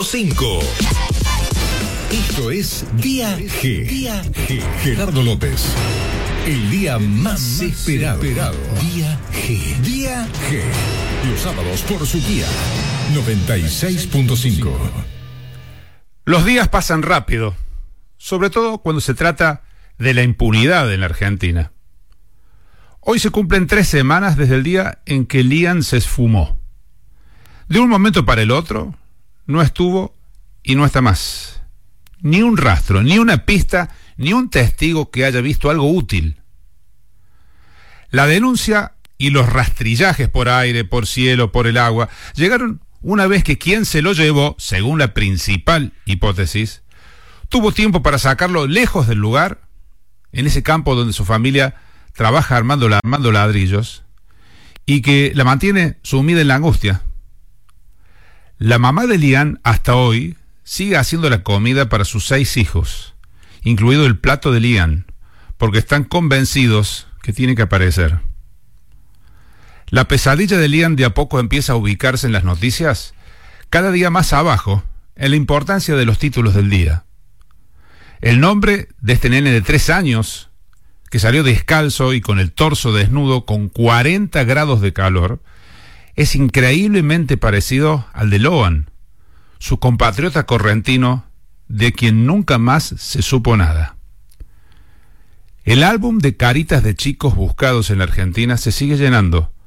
5. Esto es Día G. Día G. Gerardo López. El día más esperado. Día G. Día G. Los sábados por su día 96.5. Los días pasan rápido, sobre todo cuando se trata de la impunidad en la Argentina. Hoy se cumplen 3 semanas desde el día en que Lian se esfumó. De un momento para el otro, no estuvo y no está más. Ni un rastro, ni una pista, ni un testigo que haya visto algo útil. La denuncia y los rastrillajes por aire, por cielo, por el agua, llegaron una vez que quien se lo llevó, según la principal hipótesis, tuvo tiempo para sacarlo lejos del lugar, en ese campo donde su familia trabaja armando ladrillos, y que la mantiene sumida en la angustia. La mamá de Lian, hasta hoy, sigue haciendo la comida para sus 6 hijos, incluido el plato de Lian, porque están convencidos que tiene que aparecer. La pesadilla de Lian de a poco empieza a ubicarse en las noticias, cada día más abajo, en la importancia de los títulos del día. El nombre de este nene de 3 años, que salió descalzo y con el torso desnudo con 40 grados de calor, es increíblemente parecido al de Loan, su compatriota correntino, de quien nunca más se supo nada. El álbum de caritas de chicos buscados en la Argentina se sigue llenando,